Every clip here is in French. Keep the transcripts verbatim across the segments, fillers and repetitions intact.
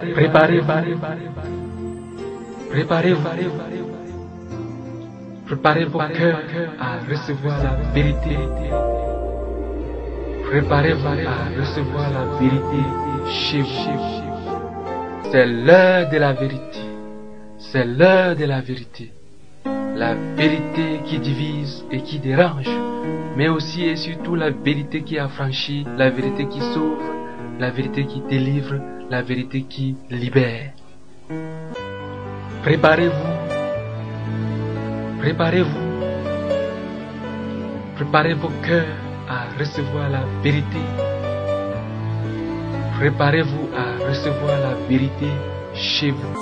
préparez-vous, préparez-vous, préparez vos cœurs à recevoir la vérité. Préparez-vous à recevoir la vérité chez vous. C'est l'heure de la vérité. C'est l'heure de la vérité. La vérité qui divise et qui dérange, mais aussi et surtout la vérité qui affranchit, la vérité qui sauve, la vérité qui délivre, la vérité qui libère. Préparez-vous. Préparez-vous. Préparez vos cœurs à recevoir la vérité. Préparez-vous à recevoir la vérité chez vous.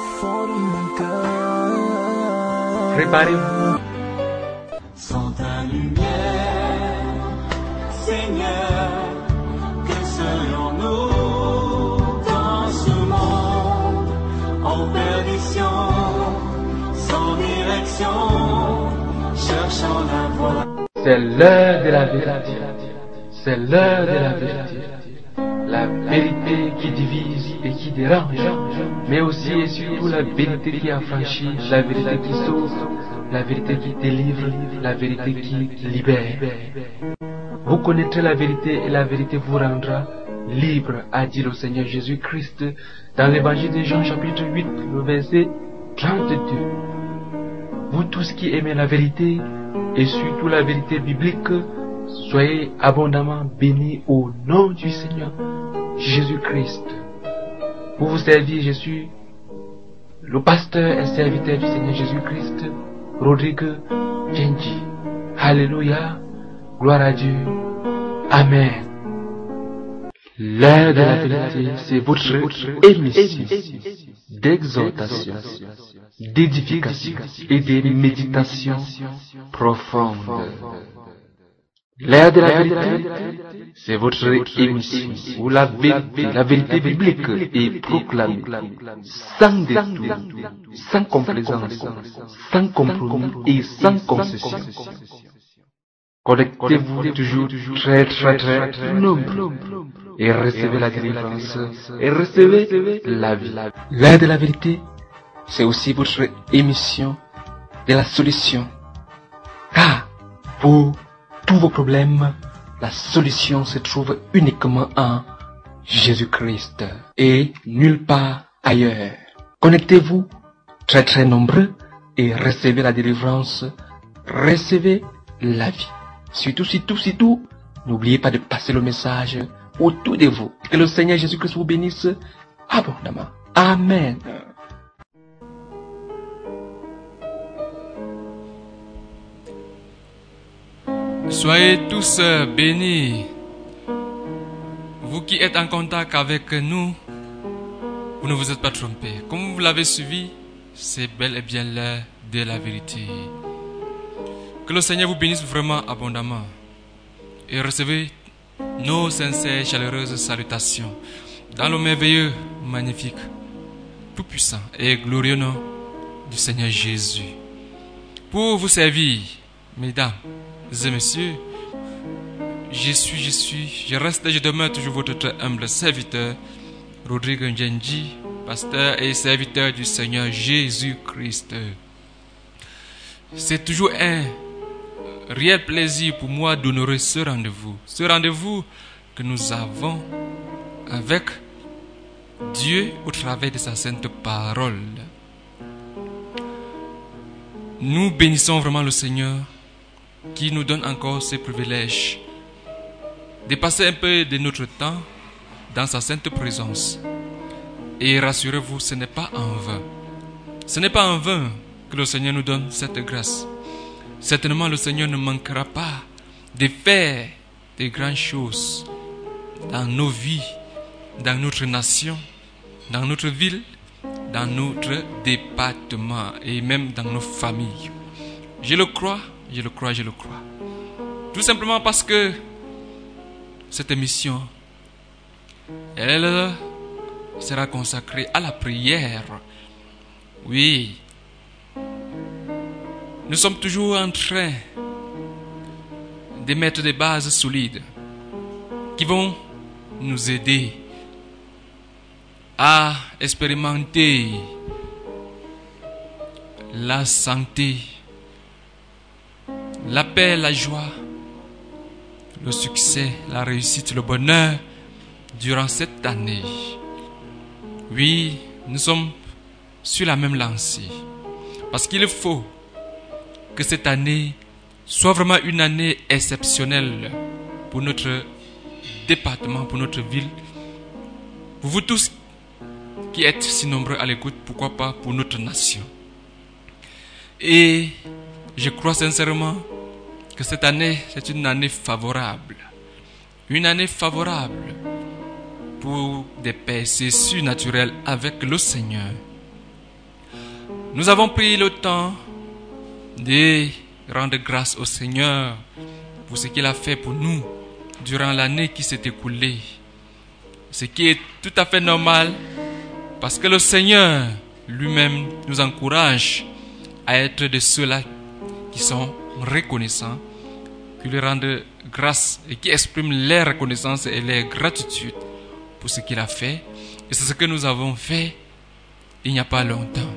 Préparez-vous. Sans ta lumière, Seigneur, que serions-nous dans ce monde en perdition, sans direction, cherchant la voie. C'est l'heure de la vérité. C'est l'heure de la vérité. La vérité qui divise et qui dérange, mais aussi et surtout la vérité qui affranchit, la vérité qui sauve, la vérité qui délivre, la vérité qui libère. Vous connaîtrez la vérité et la vérité vous rendra libre, a dit le Seigneur Jésus-Christ dans l'évangile de Jean chapitre huit, le verset trente-deux. Vous tous qui aimez la vérité et surtout la vérité biblique, soyez abondamment bénis au nom du Seigneur Jésus-Christ. Pour vous servir, je suis le pasteur et serviteur du Seigneur Jésus-Christ, Rodrigue Genji. Alléluia, gloire à Dieu, Amen. L'heure de la vérité, c'est votre émission d'exhortation, d'édification et de méditation profonde. L'heure de la vérité, c'est votre émission où la vérité, la vérité biblique est proclamée sans détour, sans complaisance, sans compromis et sans concession. Connectez-vous toujours très très très nombreux et recevez la délivrance et recevez la vie. L'heure de la vérité, c'est aussi votre émission de la solution. Car pour tous vos problèmes, la solution se trouve uniquement en Jésus-Christ et nulle part ailleurs. Connectez-vous très très nombreux et recevez la délivrance, recevez la vie. Surtout, surtout, surtout, n'oubliez pas de passer le message autour de vous. Que le Seigneur Jésus-Christ vous bénisse abondamment. Amen. Soyez tous bénis. Vous qui êtes en contact avec nous, vous ne vous êtes pas trompés. Comme vous l'avez suivi, c'est bel et bien l'heure de la vérité. Que le Seigneur vous bénisse vraiment abondamment. Et recevez nos sincères, chaleureuses salutations dans le merveilleux, magnifique, tout-puissant et glorieux nom du Seigneur Jésus. Pour vous servir, mesdames et messieurs, je suis, je suis, je reste et je demeure toujours votre très humble serviteur, Rodrigue Njenji, pasteur et serviteur du Seigneur Jésus-Christ. C'est toujours un réel plaisir pour moi d'honorer ce rendez-vous, ce rendez-vous que nous avons avec Dieu au travers de sa sainte parole. Nous bénissons vraiment le Seigneur qui nous donne encore ce privilège de passer un peu de notre temps dans sa sainte présence. Et rassurez-vous, ce n'est pas en vain. Ce n'est pas en vain que le Seigneur nous donne cette grâce. Certainement, le Seigneur ne manquera pas de faire de grandes choses dans nos vies, dans notre nation, dans notre ville, dans notre département et même dans nos familles. Je le crois, je le crois, je le crois. Tout simplement parce que cette émission, elle sera consacrée à la prière. Oui. Nous sommes toujours en train de mettre des bases solides qui vont nous aider à expérimenter la santé, la paix, la joie, le succès, la réussite, le bonheur durant cette année. Oui, nous sommes sur la même lancée. Parce qu'il faut que cette année soit vraiment une année exceptionnelle pour notre département, pour notre ville, pour vous tous qui êtes si nombreux à l'écoute, pourquoi pas pour notre nation. Et je crois sincèrement que cette année, c'est une année favorable. Une année favorable pour des percées surnaturelles avec le Seigneur. Nous avons pris le temps de rendre grâce au Seigneur pour ce qu'il a fait pour nous durant l'année qui s'est écoulée. Ce qui est tout à fait normal parce que le Seigneur lui-même nous encourage à être de ceux-là qui sont reconnaissants, qui lui rendent grâce et qui expriment leur reconnaissance et leur gratitude pour ce qu'il a fait. Et c'est ce que nous avons fait il n'y a pas longtemps.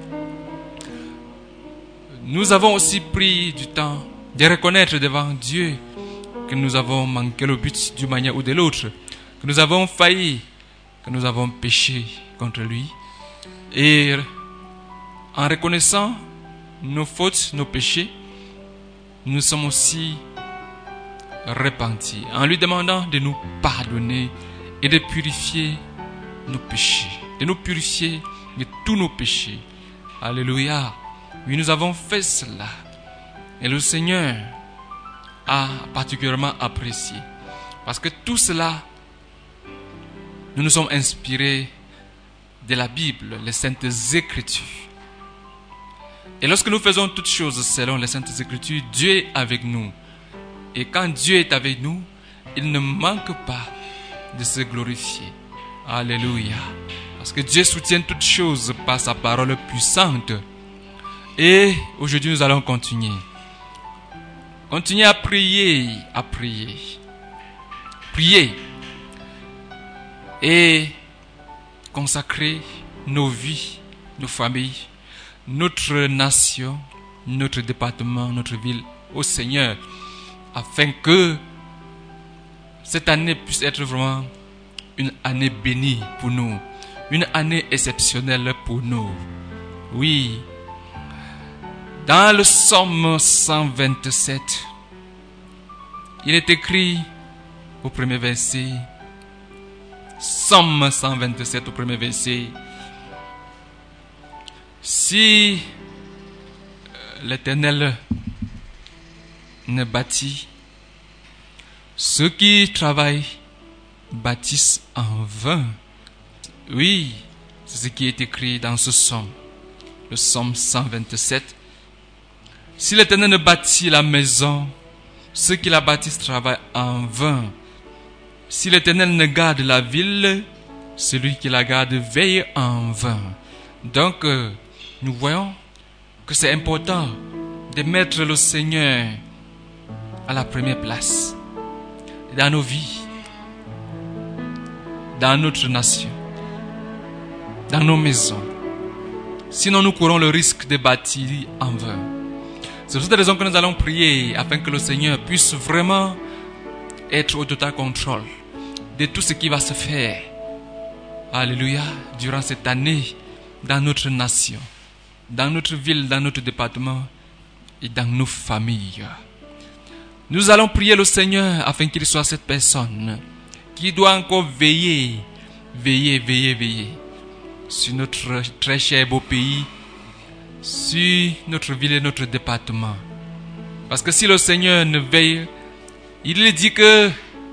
Nous avons aussi pris du temps de reconnaître devant Dieu que nous avons manqué le but d'une manière ou de l'autre, que nous avons failli, que nous avons péché contre lui. Et en reconnaissant nos fautes, nos péchés, nous sommes aussi repentis, en lui demandant de nous pardonner et de purifier nos péchés, de nous purifier de tous nos péchés. Alléluia. Oui, nous avons fait cela. Et le Seigneur a particulièrement apprécié. Parce que tout cela, nous nous sommes inspirés de la Bible, les Saintes Écritures. Et lorsque nous faisons toutes choses selon les Saintes Écritures, Dieu est avec nous. Et quand Dieu est avec nous, il ne manque pas de se glorifier. Alléluia. Parce que Dieu soutient toutes choses par sa parole puissante. Et aujourd'hui, nous allons continuer. Continuer à prier, à prier. Prier. Et consacrer nos vies, nos familles, notre nation, notre département, notre ville au Seigneur, afin que cette année puisse être vraiment une année bénie pour nous, une année exceptionnelle pour nous. Oui. Dans le psaume cent vingt-sept, il est écrit au premier verset, psaume cent vingt-sept au premier verset, si l'Éternel ne bâtit, ceux qui travaillent bâtissent en vain. Oui, c'est ce qui est écrit dans ce psaume, le psaume cent vingt-sept. Si l'Éternel ne bâtit la maison, ceux qui la bâtissent travaillent en vain. Si l'Éternel ne garde la ville, celui qui la garde veille en vain. Donc, euh, nous voyons que c'est important de mettre le Seigneur à la première place dans nos vies, dans notre nation, dans nos maisons. Sinon, nous courons le risque de bâtir en vain. C'est pour cette raison que nous allons prier afin que le Seigneur puisse vraiment être au total contrôle de tout ce qui va se faire. Alléluia, durant cette année, dans notre nation, dans notre ville, dans notre département et dans nos familles. Nous allons prier le Seigneur afin qu'il soit cette personne qui doit encore veiller, veiller, veiller, veiller sur notre très cher beau pays, sur notre ville et notre département. Parce que si le Seigneur ne veille, il dit que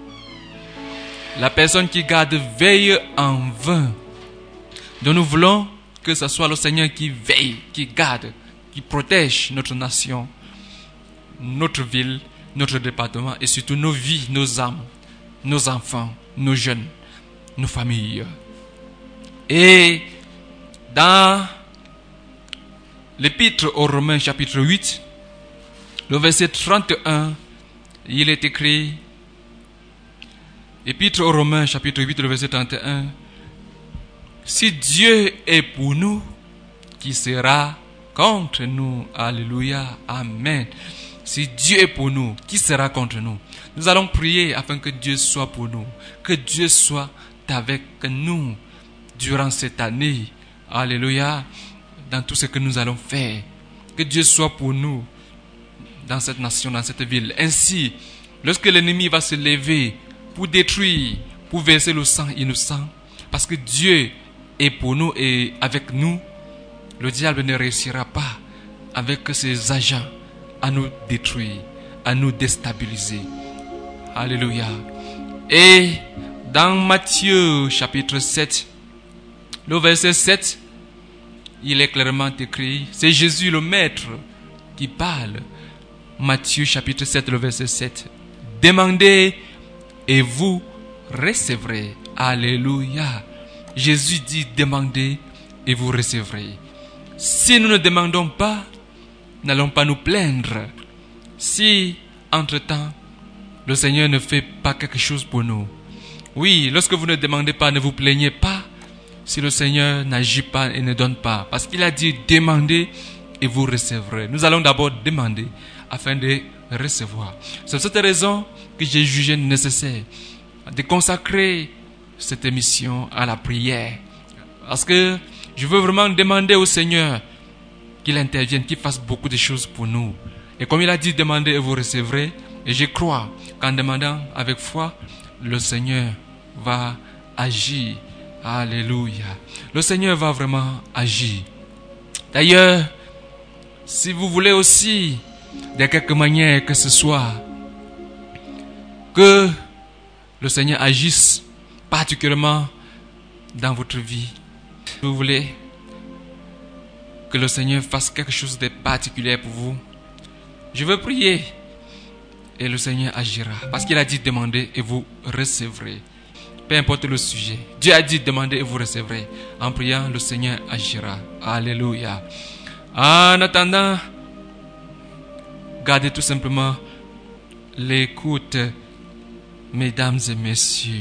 la personne qui garde veille en vain. Donc nous voulons que ce soit le Seigneur qui veille, qui garde, qui protège notre nation, notre ville, notre département et surtout nos vies, nos âmes, nos enfants, nos jeunes, nos familles. Et dans l'Épître aux Romains chapitre huit, le verset trente et un, il est écrit, Épître aux Romains chapitre huit, le verset trente et un, Si Dieu est pour nous, qui sera contre nous? Alléluia, amen. Si Dieu est pour nous, qui sera contre nous? Nous allons prier afin que Dieu soit pour nous, que Dieu soit avec nous durant cette année. Alléluia, dans tout ce que nous allons faire. Que Dieu soit pour nous dans cette nation, dans cette ville. Ainsi, lorsque l'ennemi va se lever pour détruire, pour verser le sang innocent, parce que Dieu est pour nous et avec nous, le diable ne réussira pas avec ses agents à nous détruire, à nous déstabiliser. Alléluia. Et dans Matthieu chapitre sept, le verset sept, il est clairement écrit, c'est Jésus le Maître qui parle. Matthieu chapitre sept, le verset sept. Demandez et vous recevrez. Alléluia. Jésus dit demandez et vous recevrez. Si nous ne demandons pas, n'allons pas nous plaindre. Si, entre-temps, le Seigneur ne fait pas quelque chose pour nous. Oui, lorsque vous ne demandez pas, ne vous plaignez pas si le Seigneur n'agit pas et ne donne pas. Parce qu'il a dit demandez et vous recevrez. Nous allons d'abord demander afin de recevoir. C'est pour cette raison que j'ai jugé nécessaire de consacrer cette émission à la prière. Parce que je veux vraiment demander au Seigneur qu'il intervienne, qu'il fasse beaucoup de choses pour nous. Et comme il a dit, demandez et vous recevrez. Et je crois qu'en demandant avec foi, le Seigneur va agir. Alléluia. Le Seigneur va vraiment agir. D'ailleurs, si vous voulez aussi, de quelque manière que ce soit, que le Seigneur agisse particulièrement dans votre vie, si vous voulez que le Seigneur fasse quelque chose de particulier pour vous, je veux prier et le Seigneur agira. Parce qu'il a dit demandez et vous recevrez. Peu importe le sujet. Dieu a dit demandez et vous recevrez. En priant, le Seigneur agira. Alléluia. En attendant, gardez tout simplement l'écoute, mesdames et messieurs.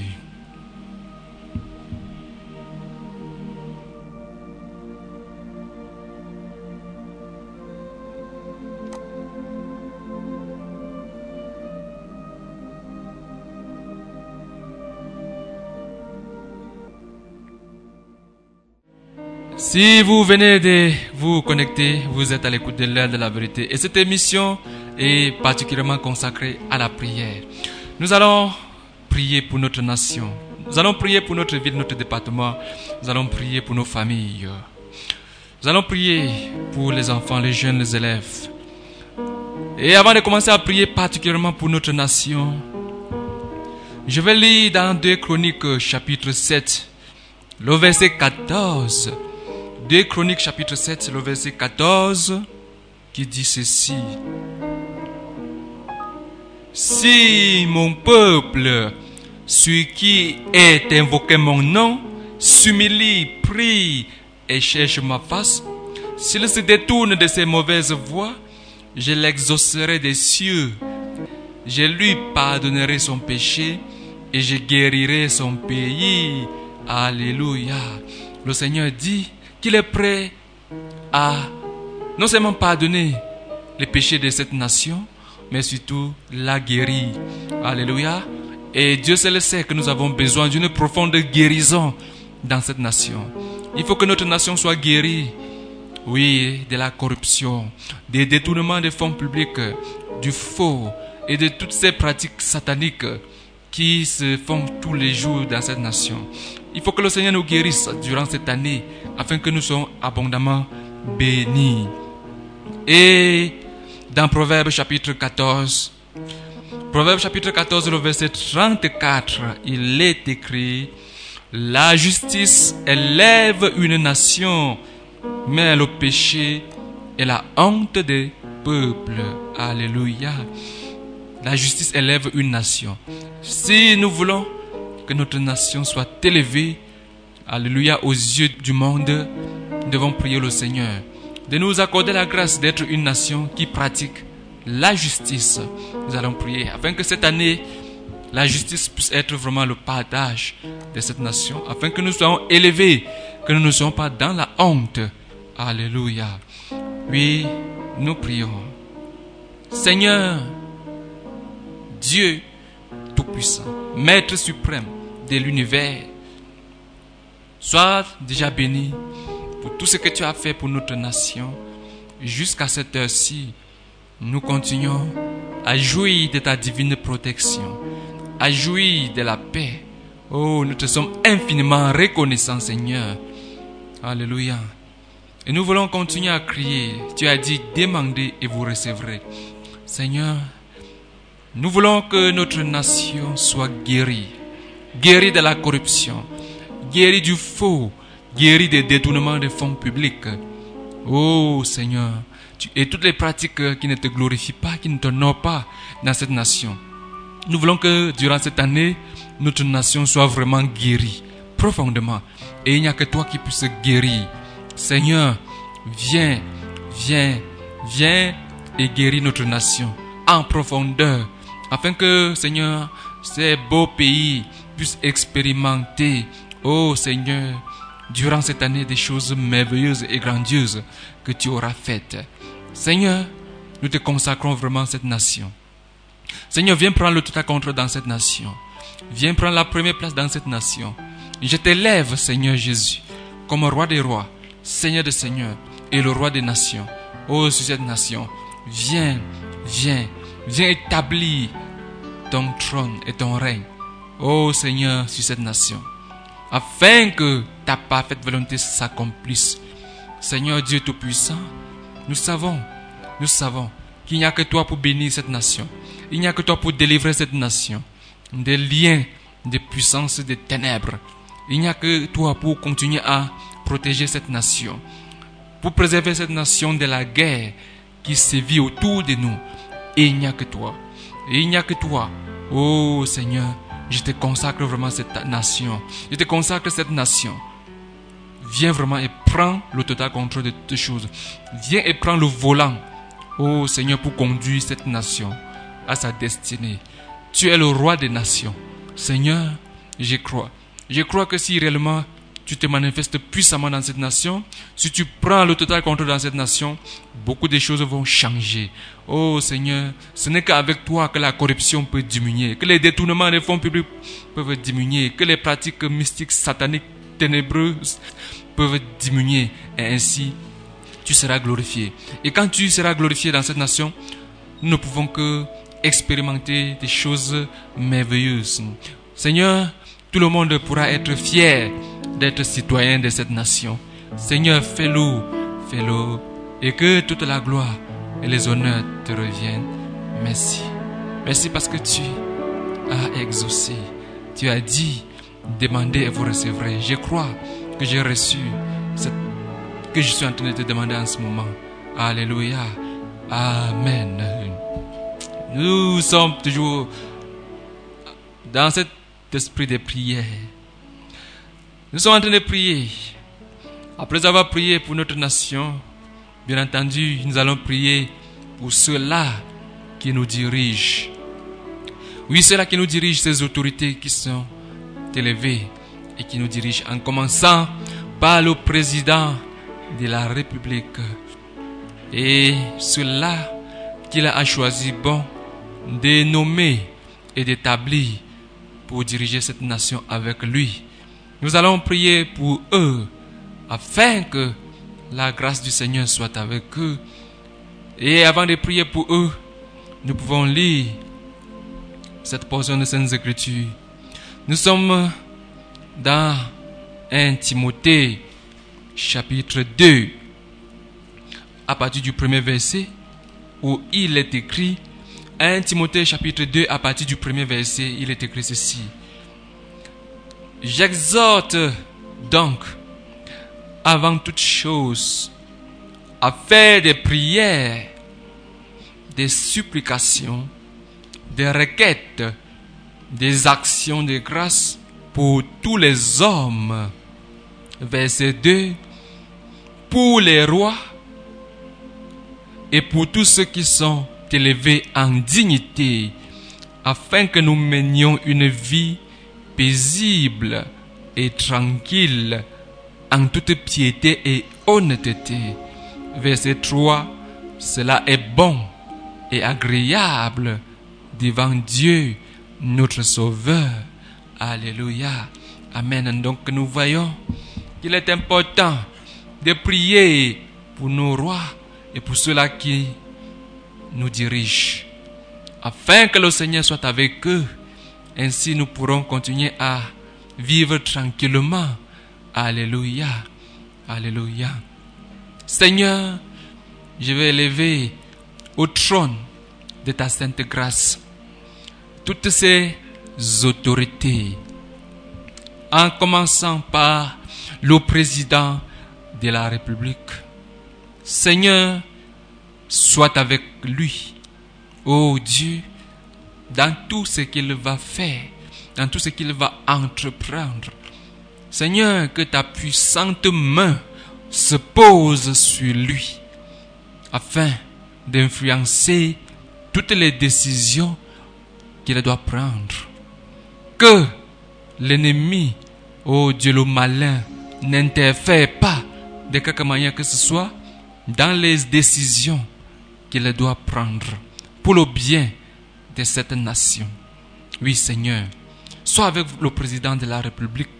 Si vous venez de vous connecter, vous êtes à l'écoute de l'heure de la vérité. Et cette émission est particulièrement consacrée à la prière. Nous allons prier pour notre nation. Nous allons prier pour notre ville, notre département. Nous allons prier pour nos familles. Nous allons prier pour les enfants, les jeunes, les élèves. Et avant de commencer à prier particulièrement pour notre nation, je vais lire dans deux Chroniques chapitre sept, le verset quatorze. deux Chroniques chapitre sept, le verset quatorze, qui dit ceci. Si mon peuple, celui qui est invoqué mon nom, s'humilie, prie et cherche ma face, s'il se détourne de ses mauvaises voies, je l'exaucerai des cieux, je lui pardonnerai son péché et je guérirai son pays. Alléluia. Le Seigneur dit qu'il est prêt à non seulement pardonner les péchés de cette nation, mais surtout la guérir. Alléluia. Et Dieu seul sait que nous avons besoin d'une profonde guérison dans cette nation. Il faut que notre nation soit guérie, oui, de la corruption, des détournements des fonds publics, du faux et de toutes ces pratiques sataniques qui se font tous les jours dans cette nation. Il faut que le Seigneur nous guérisse durant cette année afin que nous soyons abondamment bénis. Et dans Proverbes chapitre quatorze, Proverbes chapitre quatorze, le verset trente-quatre, il est écrit: la justice élève une nation, mais le péché est la honte des peuples. Alléluia. La justice élève une nation. Si nous voulons que notre nation soit élevée, alléluia, aux yeux du monde, nous devons prier le Seigneur de nous accorder la grâce d'être une nation qui pratique la justice. Nous allons prier afin que cette année, la justice puisse être vraiment le partage de cette nation, afin que nous soyons élevés que nous ne soyons pas dans la honte. Alléluia. Oui, nous prions. Seigneur, Dieu Tout-Puissant, Maître suprême de l'univers, sois déjà béni pour tout ce que tu as fait pour notre nation. Jusqu'à cette heure-ci, nous continuons à jouir de ta divine protection, à jouir de la paix. Oh, nous te sommes infiniment reconnaissants, Seigneur. Alléluia. Et nous voulons continuer à crier. Tu as dit, demandez et vous recevrez. Seigneur, nous voulons que notre nation soit guérie. Guérie de la corruption, guérie du faux, guérie des détournements des fonds publics. Oh Seigneur, tu, et toutes les pratiques qui ne te glorifient pas, qui ne t'honorent pas dans cette nation. Nous voulons que durant cette année, notre nation soit vraiment guérie, profondément. Et il n'y a que toi qui puisses guérir. Seigneur, viens, viens, viens et guéris notre nation en profondeur, afin que, Seigneur, ces beaux pays puissent expérimenter, oh Seigneur, durant cette année des choses merveilleuses et grandioses que tu auras faites. Seigneur, nous te consacrons vraiment cette nation. Seigneur, viens prendre le total contrôle dans cette nation. Viens prendre la première place dans cette nation. Je t'élève, Seigneur Jésus, comme roi des rois, Seigneur des seigneurs et le roi des nations. Oh, sur cette nation, viens, viens, viens établir ton trône et ton règne. Oh Seigneur, sur cette nation, afin que ta parfaite volonté s'accomplisse. Seigneur Dieu Tout-Puissant, nous savons, nous savons qu'il n'y a que toi pour bénir cette nation. Il n'y a que toi pour délivrer cette nation des liens, des puissances, des ténèbres. Il n'y a que toi pour continuer à protéger cette nation, pour préserver cette nation de la guerre qui sévit autour de nous. Et il n'y a que toi. Et il n'y a que toi. Oh Seigneur, je te consacre vraiment cette nation. Je te consacre cette nation. Viens vraiment et prends le total contrôle de toutes choses. Viens et prends le volant. Oh Seigneur, pour conduire cette nation à sa destinée. Tu es le roi des nations. Seigneur, je crois. Je crois que si réellement tu te manifestes puissamment dans cette nation, si tu prends le total contrôle dans cette nation, beaucoup de choses vont changer. Oh Seigneur, ce n'est qu'avec toi que la corruption peut diminuer, que les détournements des fonds publics peuvent diminuer, que les pratiques mystiques, sataniques, ténébreuses peuvent diminuer. Et ainsi, tu seras glorifié. Et quand tu seras glorifié dans cette nation, nous ne pouvons que expérimenter des choses merveilleuses. Seigneur, tout le monde pourra être fier d'être citoyen de cette nation. Seigneur, fais-le, fais-le, et que toute la gloire et les honneurs te reviennent. Merci. Merci parce que tu as exaucé. Tu as dit, demandez et vous recevrez. Je crois que j'ai reçu ce que je suis en train de te demander en ce moment. Alléluia. Amen. Nous sommes toujours dans cet esprit de prière. Nous sommes en train de prier. Après avoir prié pour notre nation, bien entendu, nous allons prier pour ceux-là qui nous dirigent. Oui, ceux-là qui nous dirigent, ces autorités qui sont élevées et qui nous dirigent, en commençant par le président de la République et ceux-là qu'il a choisi bon de nommer et d'établir pour diriger cette nation avec lui. Nous allons prier pour eux afin que la grâce du Seigneur soit avec eux. Et avant de prier pour eux, nous pouvons lire cette portion de Sainte Écriture. Nous sommes dans un Timothée chapitre deux, à partir du premier verset, où il est écrit, un Timothée chapitre deux, à partir du premier verset, il est écrit ceci. J'exhorte donc, avant toute chose, à faire des prières, des supplications, des requêtes, des actions de grâce pour tous les hommes. Verset deux. Pour les rois et pour tous ceux qui sont élevés en dignité, afin que nous menions une vie paisible et tranquille en toute piété et honnêteté. Verset trois. Cela est bon et agréable devant Dieu, notre Sauveur. Alléluia. Amen. Donc nous voyons qu'il est important de prier pour nos rois et pour ceux-là qui nous dirigent, afin que le Seigneur soit avec eux. Ainsi nous pourrons continuer à vivre tranquillement. Alléluia. Alléluia. Seigneur, je vais élever au trône de ta sainte grâce toutes ces autorités, en commençant par le président de la République. Seigneur, sois avec lui, ô Dieu, dans tout ce qu'il va faire, dans tout ce qu'il va entreprendre. Seigneur, que ta puissante main se pose sur lui, afin d'influencer toutes les décisions qu'il doit prendre. Que l'ennemi, ô Dieu le malin, n'interfère pas de quelque manière que ce soit dans les décisions qu'il doit prendre pour le bien de cette nation. Oui, Seigneur, sois avec le président de la République.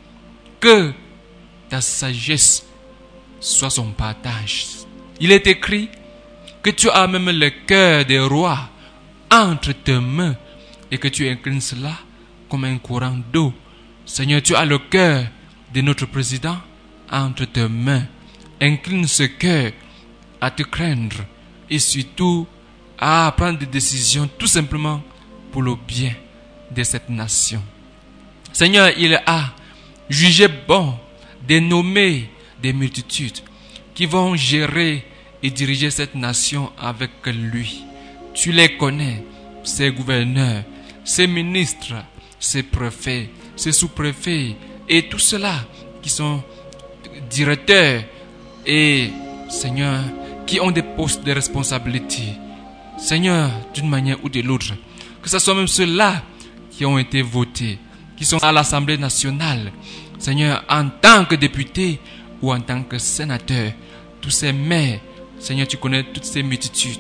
Que ta sagesse soit son partage. Il est écrit que tu as même le cœur des rois entre tes mains et que tu inclines cela comme un courant d'eau. Seigneur, tu as le cœur de notre président entre tes mains. Incline ce cœur à te craindre et surtout à prendre des décisions tout simplement pour le bien de cette nation. Seigneur, il a jugé bon de nommer des multitudes qui vont gérer et diriger cette nation avec lui. Tu les connais, ces gouverneurs, ces ministres, ces préfets, ces sous-préfets et tout cela qui sont directeurs et, Seigneur, qui ont des postes de responsabilité. Seigneur, d'une manière ou de l'autre, que ce soit même ceux-là qui ont été votés, qui sont à l'Assemblée nationale, Seigneur, en tant que député ou en tant que sénateur, tous ces maires, Seigneur, tu connais toutes ces multitudes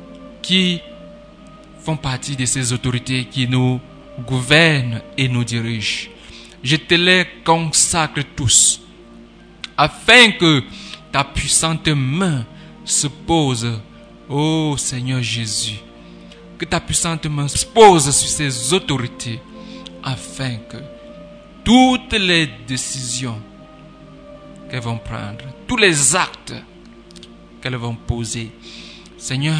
qui font partie de ces autorités qui nous gouvernent et nous dirigent. Je te les consacre tous, afin que ta puissante main se pose, ô Seigneur Jésus, que ta puissante main se pose sur ces autorités, afin que toutes les décisions qu'elles vont prendre, tous les actes qu'elles vont poser, Seigneur,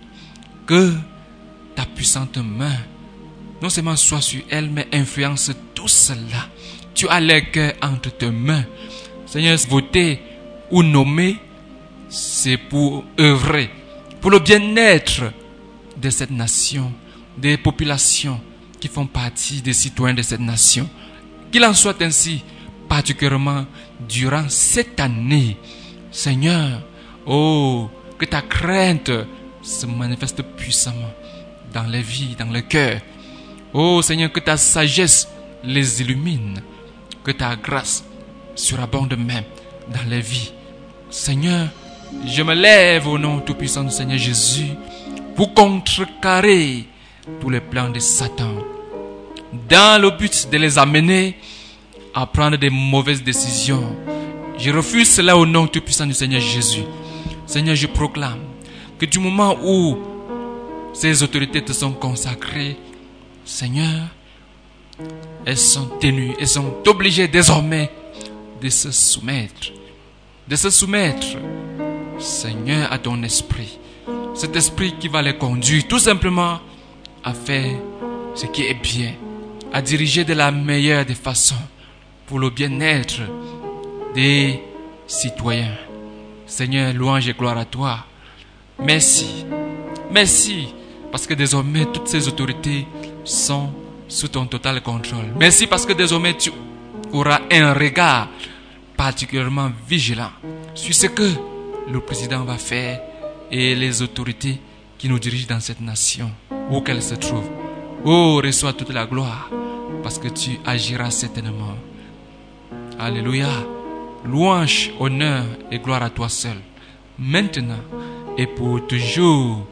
que ta puissante main non seulement soit sur elles, mais influence tout cela. Tu as les cœurs entre tes mains. Seigneur, voter ou nommer, c'est pour œuvrer pour le bien-être de cette nation, des populations qui font partie des citoyens de cette nation. Qu'il en soit ainsi, particulièrement durant cette année. Seigneur, oh, que ta crainte se manifeste puissamment dans les vies, dans le cœur. Oh Seigneur, que ta sagesse les illumine, que ta grâce surabonde même dans les vies. Seigneur, je me lève au nom tout-puissant du Seigneur Jésus pour contrecarrer tous les plans de Satan, dans le but de les amener à prendre des mauvaises décisions. Je refuse cela au nom tout-puissant du Seigneur Jésus. Seigneur, je proclame que du moment où ces autorités te sont consacrées, Seigneur, elles sont tenues, elles sont obligées désormais de se soumettre, de se soumettre, Seigneur, à ton esprit. Cet esprit qui va les conduire tout simplement à faire ce qui est bien, à diriger de la meilleure des façons pour le bien-être des citoyens. Seigneur, louange et gloire à toi. Merci, merci, parce que désormais toutes ces autorités sont sous ton total contrôle. Merci parce que désormais tu auras un regard particulièrement vigilant sur ce que le président va faire et les autorités qui nous dirigent dans cette nation, où qu'elle se trouve. Oh, reçois toute la gloire parce que tu agiras certainement. Alléluia. louange, honneur et gloire à toi seul, maintenant et pour toujours.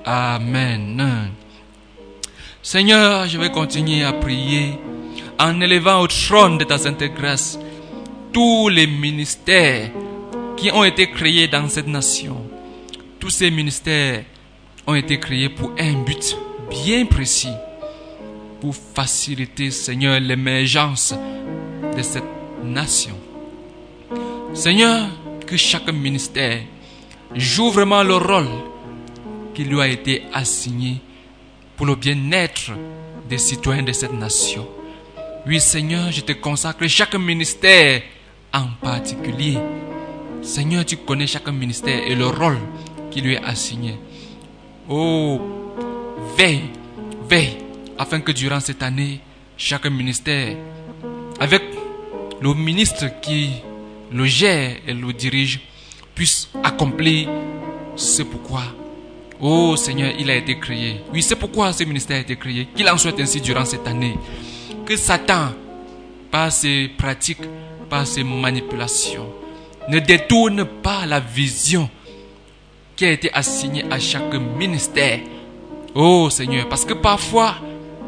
Amen. Seigneur, je vais continuer à prier en élevant au trône de ta sainte grâce tous les ministères qui ont été créés dans cette nation. Tous ces ministères ont été créés pour un but bien précis, pour faciliter, Seigneur, l'émergence de cette nation. Seigneur, que chaque ministère joue vraiment le rôle qui lui a été assigné pour le bien-être des citoyens de cette nation. Oui, Seigneur, je te consacre chaque ministère en particulier. Seigneur, tu connais chaque ministère et le rôle qui lui est assigné. Oh, veille, veille, afin que durant cette année, chaque ministère, avec le ministre qui le gère et le dirige, puisse accomplir ce pourquoi, oh Seigneur, il a été créé. Oui, c'est pourquoi ce ministère a été créé. Qu'il en soit ainsi durant cette année. Que Satan, par ses pratiques, par ses manipulations, ne détourne pas la vision qui a été assignée à chaque ministère. Oh Seigneur, parce que parfois,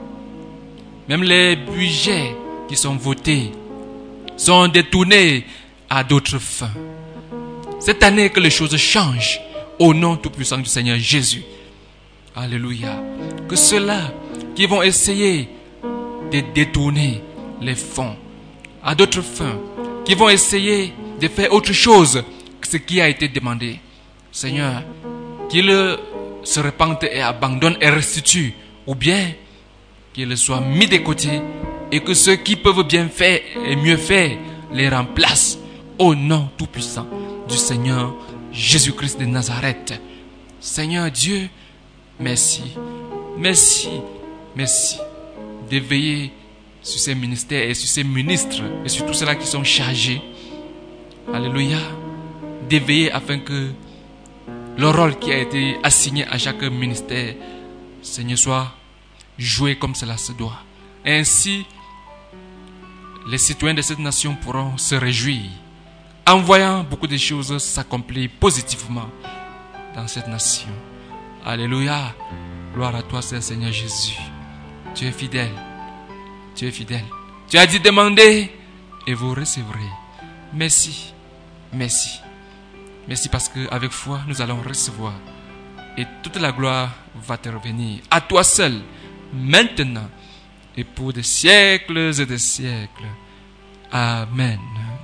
même les budgets qui sont votés sont détournés à d'autres fins. Cette année, que les choses changent au nom tout-puissant du Seigneur Jésus. Alléluia. Que ceux-là qui vont essayer de détourner les fonds à d'autres fins, qui vont essayer de faire autre chose que ce qui a été demandé, Seigneur, qu'ils se repentent et abandonnent et restituent, ou bien qu'ils soient mis de côté et que ceux qui peuvent bien faire et mieux faire les remplacent au nom tout-puissant du Seigneur Jésus-Christ de Nazareth. Seigneur Dieu, merci, merci, merci de veiller sur ces ministères et sur ces ministres et sur tous ceux-là qui sont chargés. Alléluia. De veiller afin que le rôle qui a été assigné à chaque ministère, Seigneur, soit joué comme cela se doit. Ainsi, les citoyens de cette nation pourront se réjouir en voyant beaucoup de choses s'accomplir positivement dans cette nation. Alléluia. Gloire à toi, Seigneur Jésus. Tu es fidèle. Tu es fidèle. Tu as dit demander et vous recevrez. Merci. Merci. Merci parce qu'avec foi, nous allons recevoir. Et toute la gloire va te revenir. À toi seul, maintenant et pour des siècles et des siècles. Amen.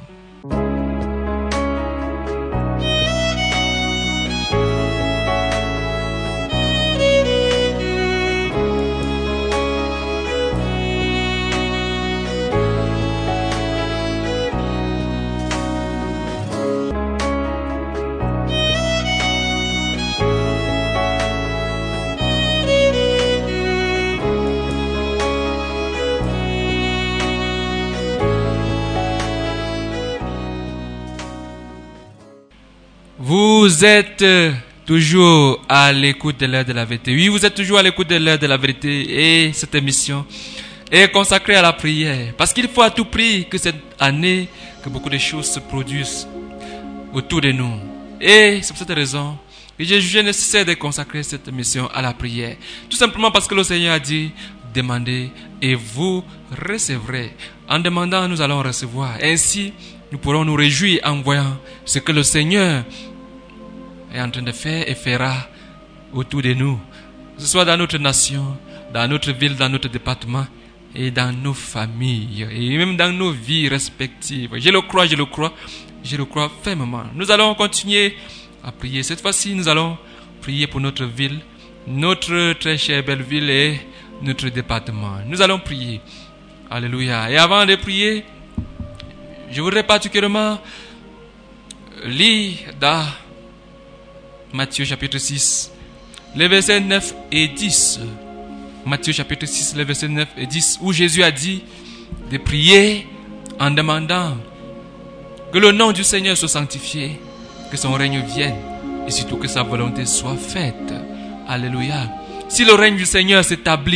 Vous êtes toujours à l'écoute de l'heure de la vérité. Oui, vous êtes toujours à l'écoute de l'heure de la vérité. Et cette émission est consacrée à la prière. Parce qu'il faut à tout prix que cette année, que beaucoup de choses se produisent autour de nous. Et c'est pour cette raison que j'ai jugé nécessaire de consacrer cette émission à la prière. Tout simplement parce que le Seigneur a dit, demandez et vous recevrez. En demandant, nous allons recevoir. Ainsi, nous pourrons nous réjouir en voyant ce que le Seigneur est en train de faire et fera autour de nous, que ce soit dans notre nation, dans notre ville, dans notre département et dans nos familles et même dans nos vies respectives. Je le crois, je le crois, je le crois fermement. Nous allons continuer à prier. Cette fois-ci, nous allons prier pour notre ville, notre très chère belle ville et notre département. Nous allons prier. Alléluia. Et avant de prier, je voudrais particulièrement lire dans Matthieu chapitre six, les versets neuf et dix. Matthieu chapitre six, les versets neuf et dix, où Jésus a dit de prier en demandant que le nom du Seigneur soit sanctifié, que son règne vienne et surtout que sa volonté soit faite. Alléluia. Si le règne du Seigneur s'établit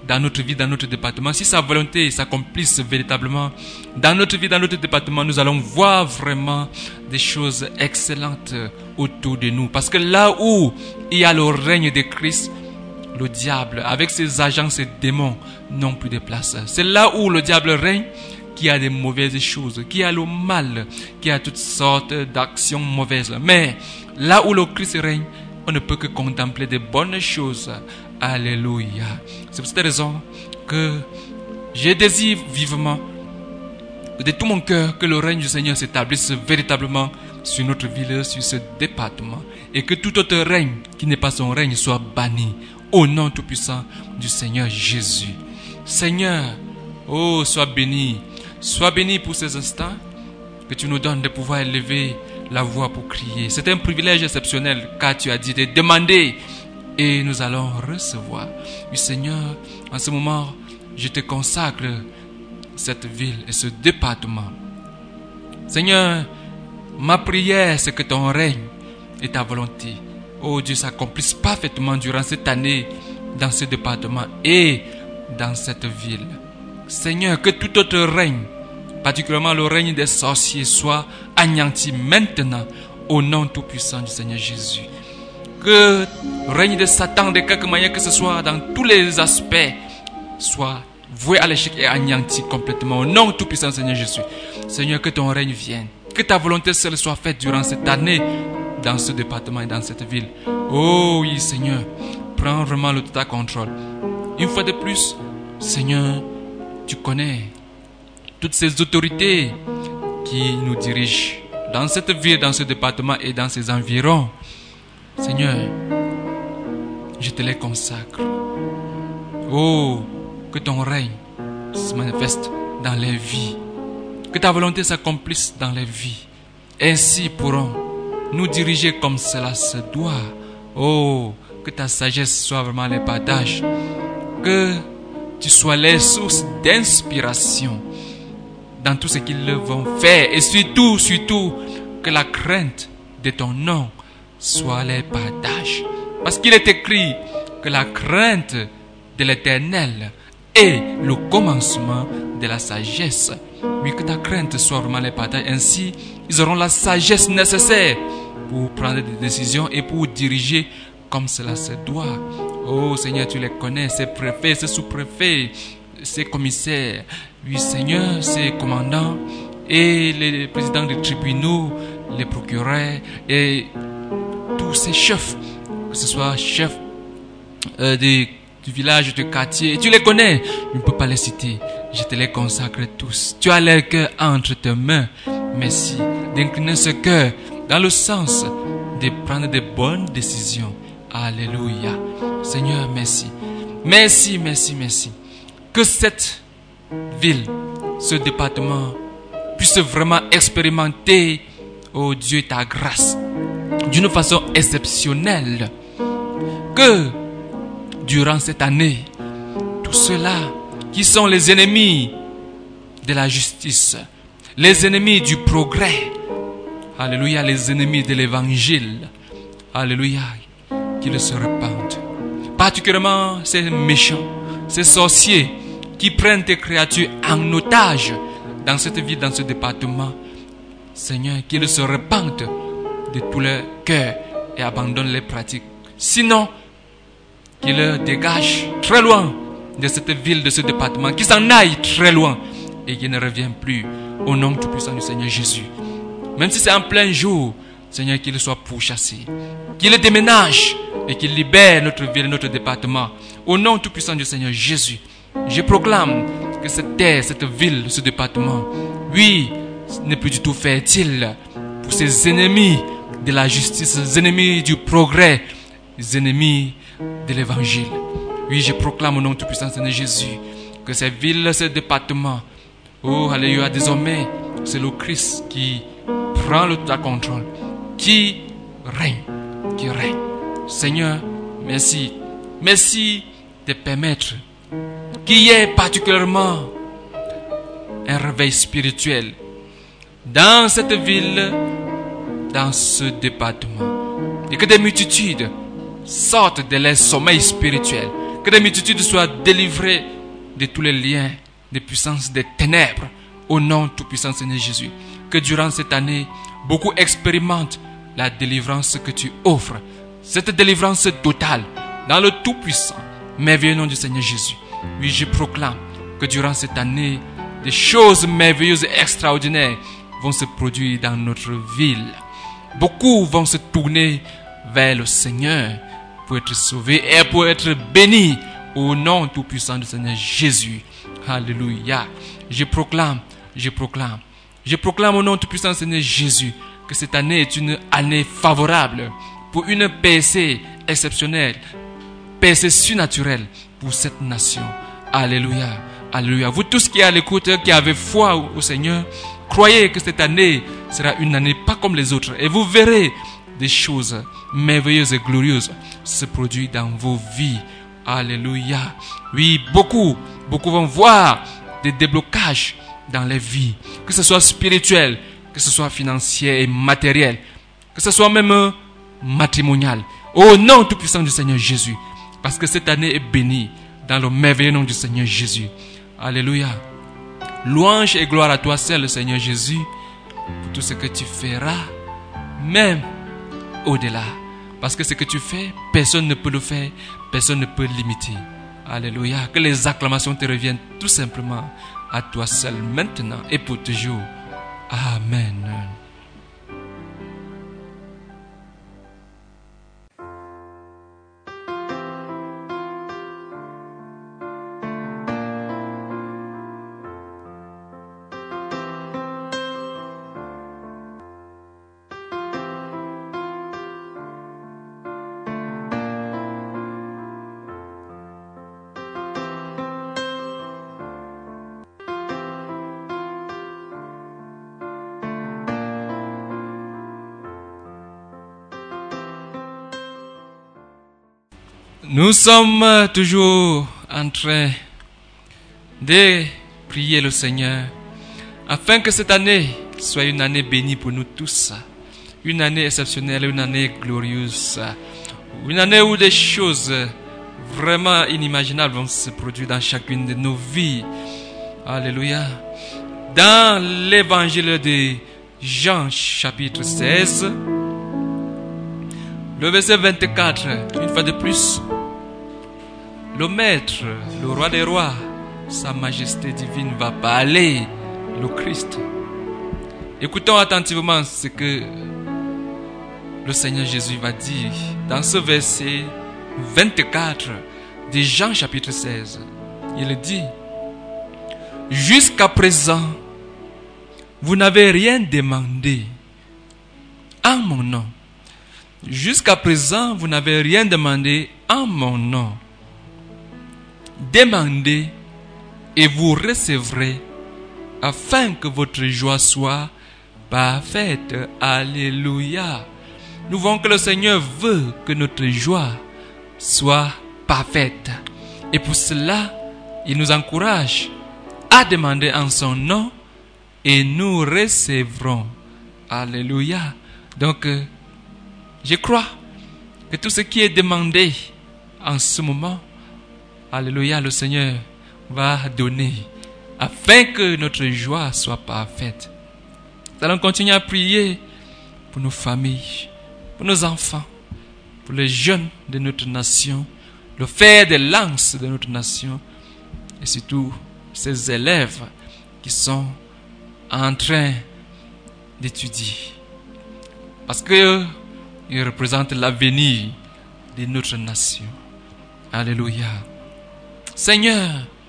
dans notre vie, dans notre département, si sa volonté s'accomplisse véritablement dans notre vie, dans notre département, nous allons voir vraiment des choses excellentes autour de nous. Parce que là où il y a le règne de Christ, le diable, avec ses agents, ses démons, n'ont plus de place. C'est là où le diable règne qu'il y a des mauvaises choses, qu'il y a le mal, qu'il y a toutes sortes d'actions mauvaises. Mais là où le Christ règne, on ne peut que contempler de bonnes choses. Alléluia. C'est pour cette raison que je désire vivement de tout mon cœur que le règne du Seigneur s'établisse véritablement sur notre ville, sur ce département, et que tout autre règne qui n'est pas son règne soit banni au nom tout-puissant du Seigneur Jésus. Seigneur, oh, sois béni, sois béni pour ces instants que tu nous donnes de pouvoir élever la voix pour crier. C'est un privilège exceptionnel car tu as dit de demander et nous allons recevoir. Oui Seigneur, en ce moment, je te consacre cette ville et ce département. Seigneur, ma prière c'est que ton règne et ta volonté, oh Dieu, s'accomplissent parfaitement durant cette année dans ce département et dans cette ville. Seigneur, que tout autre règne, particulièrement le règne des sorciers, soit anéanti maintenant au nom tout-puissant du Seigneur Jésus. Que le règne de Satan, de quelque manière que ce soit, dans tous les aspects, soit voué à l'échec et anéanti complètement au nom tout-puissant du Seigneur Jésus. Seigneur, que ton règne vienne, que ta volonté seule soit faite durant cette année, dans ce département et dans cette ville. Oh oui Seigneur, prends vraiment le total contrôle. Une fois de plus, Seigneur, tu connais toutes ces autorités qui nous dirigent dans cette ville, dans ce département et dans ses environs. Seigneur, je te les consacre. Oh, que ton règne se manifeste dans les vies, que ta volonté s'accomplisse dans les vies. Ainsi pourront nous diriger comme cela se doit. Oh, que ta sagesse soit vraiment les partages, que tu sois les sources d'inspiration dans tout ce qu'ils vont faire, et surtout, surtout, que la crainte de ton nom soit les partages. Parce qu'il est écrit que la crainte de l'Éternel est le commencement de la sagesse. Oui, que ta crainte soit vraiment les partages. Ainsi, ils auront la sagesse nécessaire pour prendre des décisions et pour diriger comme cela se doit. Oh Seigneur, tu les connais, ces préfets, ces sous-préfets, ces commissaires. Oui Seigneur, ces commandants et les présidents des tribunaux, les procureurs et tous ces chefs, que ce soit chefs euh, des, du village, du quartier, tu les connais, je ne peux pas les citer, je te les consacre tous. Tu as leur cœur entre tes mains. Merci d'incliner ce cœur dans le sens de prendre de bonnes décisions. Alléluia. Seigneur, merci. Merci, merci, merci. Que cette ville, ce département puisse vraiment expérimenter, oh Dieu, ta grâce d'une façon exceptionnelle. Que durant cette année, tous ceux-là qui sont les ennemis de la justice, les ennemis du progrès, alléluia, les ennemis de l'évangile, alléluia, qu'ils se répandent. Particulièrement ces méchants, ces sorciers qui prennent tes créatures en otage dans cette ville, dans ce département. Seigneur, qu'ils se répandent de tout leur cœur et abandonnent les pratiques. Sinon, qu'ils leur dégagent très loin de cette ville, de ce département, qu'ils s'en aillent très loin et qu'ils ne reviennent plus au nom tout-puissant du Seigneur Jésus. Même si c'est en plein jour, Seigneur, qu'ils soient pourchassés, qu'ils déménagent et qu'ils libèrent notre ville, notre département. Au nom tout-puissant du Seigneur Jésus, je proclame que cette terre, cette ville, ce département, oui, n'est plus du tout fertile pour ces ennemis de la justice, ces ennemis du progrès, les ennemis de l'évangile. Oui, je proclame au nom tout-puissant du Seigneur Jésus que ces villes, ces départements, oh, alléluia, désormais, c'est le Christ qui prend le total contrôle, qui règne, qui règne. Seigneur, merci. Merci de permettre qu'il y ait particulièrement un réveil spirituel dans cette ville, dans ce département. Et que des multitudes sortent de leur sommeil spirituel, Que les multitudes soient délivrées de tous les liens, des puissances des ténèbres, au nom tout-puissant Seigneur Jésus. Que durant cette année, beaucoup expérimentent la délivrance que tu offres. Cette délivrance totale, dans le tout-puissant, merveilleux nom du Seigneur Jésus. Oui, je proclame que durant cette année, des choses merveilleuses et extraordinaires vont se produire dans notre ville. Beaucoup vont se tourner vers le Seigneur pour être sauvés et pour être bénis au nom tout-puissant du Seigneur Jésus. Alléluia. Je proclame, je proclame, je proclame au nom tout-puissant du Seigneur Jésus que cette année est une année favorable pour une percée exceptionnelle, percée surnaturelle pour cette nation. Alléluia. Alléluia. Vous tous qui êtes à l'écoute, qui avez foi au, au Seigneur, croyez que cette année sera une année pas comme les autres. Et vous verrez des choses merveilleuses et glorieuses se produire dans vos vies. Alléluia. Oui, beaucoup, beaucoup vont voir des déblocages dans les vies. Que ce soit spirituel, que ce soit financier et matériel, que ce soit même matrimonial. Au nom tout-puissant du Seigneur Jésus. Parce que cette année est bénie dans le merveilleux nom du Seigneur Jésus. Alléluia. Louange et gloire à toi seul, Seigneur Jésus, pour tout ce que tu feras, même au-delà. Parce que ce que tu fais, personne ne peut le faire, personne ne peut l'imiter. Alléluia. Que les acclamations te reviennent tout simplement à toi seul, maintenant et pour toujours. Amen. Nous sommes toujours en train de prier le Seigneur afin que cette année soit une année bénie pour nous tous, une année exceptionnelle, une année glorieuse, une année où des choses vraiment inimaginables vont se produire dans chacune de nos vies. Alléluia. Dans l'évangile de Jean chapitre seize, le verset vingt-quatre, une fois de plus, le Maître, le Roi des Rois, Sa Majesté divine va parler, le Christ. Écoutons attentivement ce que le Seigneur Jésus va dire dans ce verset vingt-quatre de Jean chapitre seize. Il dit: jusqu'à présent, vous n'avez rien demandé en mon nom. Jusqu'à présent, vous n'avez rien demandé en mon nom. Demandez et vous recevrez, afin que votre joie soit parfaite. Alléluia. Nous voyons que le Seigneur veut que notre joie soit parfaite. Et pour cela, il nous encourage à demander en son nom et nous recevrons. Alléluia. Donc, je crois que tout ce qui est demandé en ce moment, alléluia, le Seigneur va donner afin que notre joie soit parfaite. Nous allons continuer à prier pour nos familles, pour nos enfants, pour les jeunes de notre nation, le fer de lance de notre nation et surtout ces élèves qui sont en train d'étudier. Parce que il représente l'avenir de notre nation. Alléluia. Seigneur,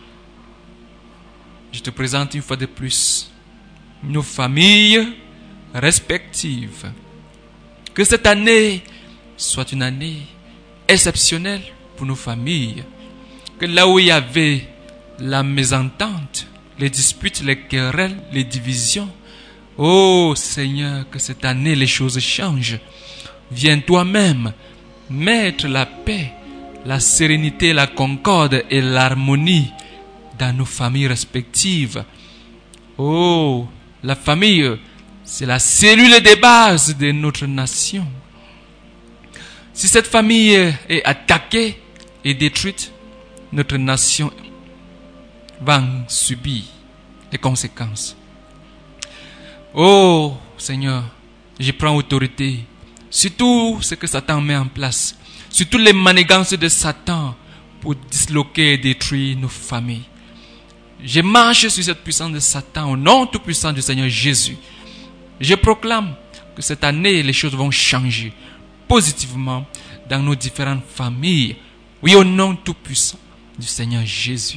je te présente une fois de plus nos familles respectives. Que cette année soit une année exceptionnelle pour nos familles. Que là où il y avait la mésentente, les disputes, les querelles, les divisions, oh Seigneur, que cette année les choses changent. Viens toi-même mettre la paix, la sérénité, la concorde et l'harmonie dans nos familles respectives. Oh, la famille, c'est la cellule de base de notre nation. Si cette famille est attaquée et détruite, notre nation va en subir les conséquences. Oh Seigneur, je prends autorité sur tout ce que Satan met en place, sur toutes les manigances de Satan pour disloquer et détruire nos familles. Je marche sur cette puissance de Satan au nom tout puissant du Seigneur Jésus. Je proclame que cette année, les choses vont changer positivement dans nos différentes familles. Oui, au nom tout puissant du Seigneur Jésus.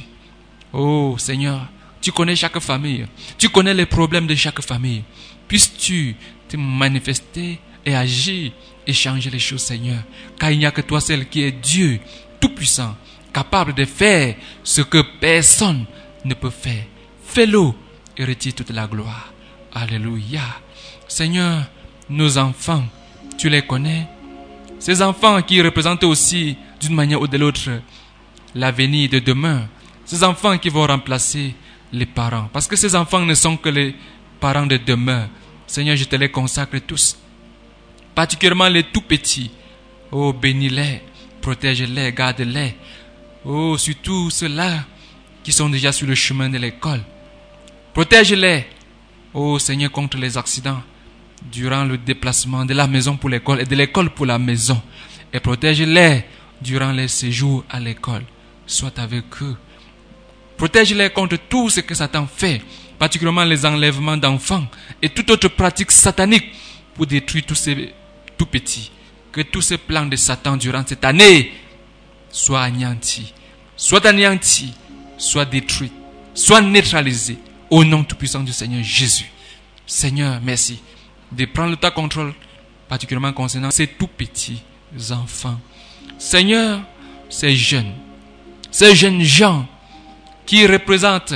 Oh Seigneur, tu connais chaque famille. Tu connais les problèmes de chaque famille. Puisses-tu te manifester et agir et changer les choses, Seigneur. Car il n'y a que toi seul qui est Dieu tout puissant, capable de faire ce que personne ne peut faire. Fais-le et retire toute la gloire. Alléluia. Seigneur, nos enfants, tu les connais. Ces enfants qui représentent aussi, d'une manière ou de l'autre, l'avenir de demain. Ces enfants qui vont remplacer les parents. Parce que ces enfants ne sont que les parents de demain. Seigneur, je te les consacre tous. Particulièrement les tout petits. Oh, bénis-les, protège-les, garde-les. Oh, surtout ceux-là qui sont déjà sur le chemin de l'école. Protège-les, oh Seigneur, contre les accidents durant le déplacement de la maison pour l'école et de l'école pour la maison. Et protège-les durant les séjours à l'école. Sois avec eux. Protège-les contre tout ce que Satan fait, particulièrement les enlèvements d'enfants et toute autre pratique satanique pour détruire tous ces tout petits. Que tous ces plans de Satan durant cette année soient anéantis, soient anéantis, soient détruits, soient neutralisés au nom tout-puissant du Seigneur Jésus. Seigneur, merci de prendre ta contrôle, particulièrement concernant ces tout petits enfants. Seigneur, ces jeunes, ces jeunes gens qui représentent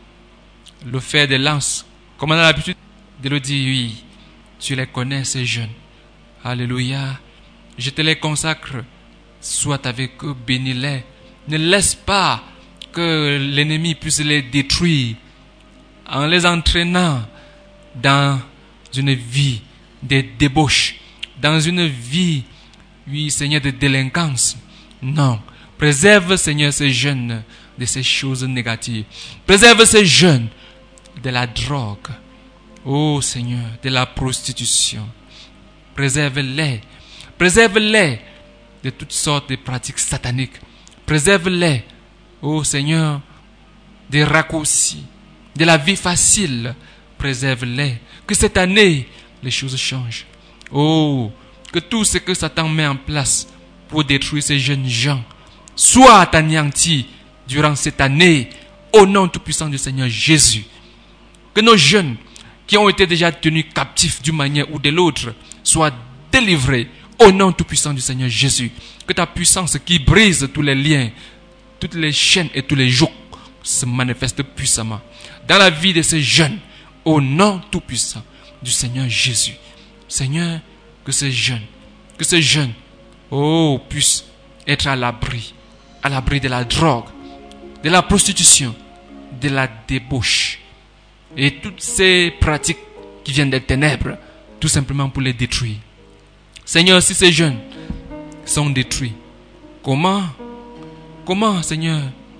le fer de lance, comme on a l'habitude de le dire, oui, tu les connais, ces jeunes. Alléluia. Je te les consacre. Sois avec eux, bénis-les. Ne laisse pas que l'ennemi puisse les détruire en les entraînant dans une vie de débauche, dans une vie, oui, Seigneur, de délinquance. Non. Préserve, Seigneur, ces jeunes de ces choses négatives. Préserve ces jeunes de la drogue. Oh, Seigneur, de la prostitution. Préserve-les. Préserve-les de toutes sortes de pratiques sataniques. Préserve-les, oh Seigneur, des raccourcis, de la vie facile. Préserve-les. Que cette année, les choses changent. Oh, que tout ce que Satan met en place pour détruire ces jeunes gens soit anéanti durant cette année, au nom tout-puissant du Seigneur Jésus. Que nos jeunes qui ont été déjà tenus captifs d'une manière ou de l'autre soient délivrés au nom tout-puissant du Seigneur Jésus. Que ta puissance qui brise tous les liens, toutes les chaînes et tous les jougs se manifeste puissamment dans la vie de ces jeunes au nom tout-puissant du Seigneur Jésus. Seigneur, que ces jeunes, que ces jeunes, oh, puissent être à l'abri, à l'abri de la drogue, de la prostitution, de la débauche et toutes ces pratiques qui viennent des ténèbres, tout simplement pour les détruire. Seigneur, si ces jeunes sont détruits, comment, comment, Seigneur,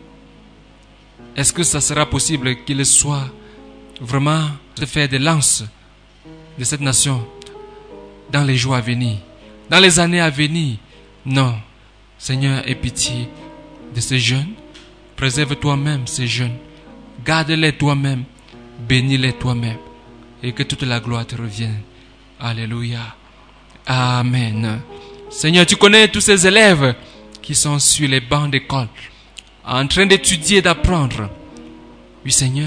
est-ce que ça sera possible qu'ils soient vraiment de faire des lances de cette nation dans les jours à venir, dans les années à venir? Non. Seigneur, aie pitié de ces jeunes. Préserve toi-même ces jeunes. Garde-les toi-même. Bénis-les toi-même. Et que toute la gloire te revienne. Alléluia. Amen. Seigneur, tu connais tous ces élèves qui sont sur les bancs d'école, en train d'étudier et d'apprendre. Oui, Seigneur.